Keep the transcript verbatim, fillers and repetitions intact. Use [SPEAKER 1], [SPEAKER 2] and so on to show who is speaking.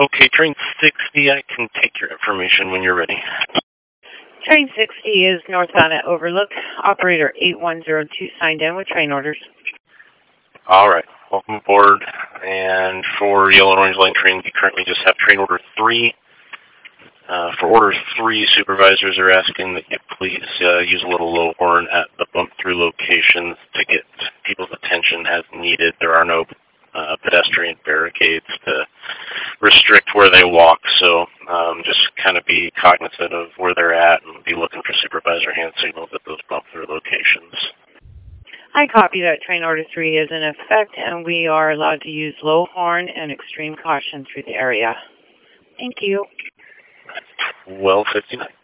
[SPEAKER 1] Okay, train sixty, I can take your information when you're ready.
[SPEAKER 2] Train sixty is northbound at Overlook. Operator eight one zero two signed in with train orders.
[SPEAKER 1] All right, welcome aboard. And for Yellow and Orange Line train, we currently just have train order three. Uh, for order three, supervisors are asking that you please uh, use a little low horn at the bump-through locations to get people's attention as needed. There are no uh, pedestrian barricades to restrict where they walk, so um, just kind of be cognizant of where they're at and be looking for supervisor hand signals at those bump-through locations.
[SPEAKER 2] I copy that train order three is in effect, and we are allowed to use low horn and extreme caution through the area. Thank you.
[SPEAKER 1] twelve fifty-nine.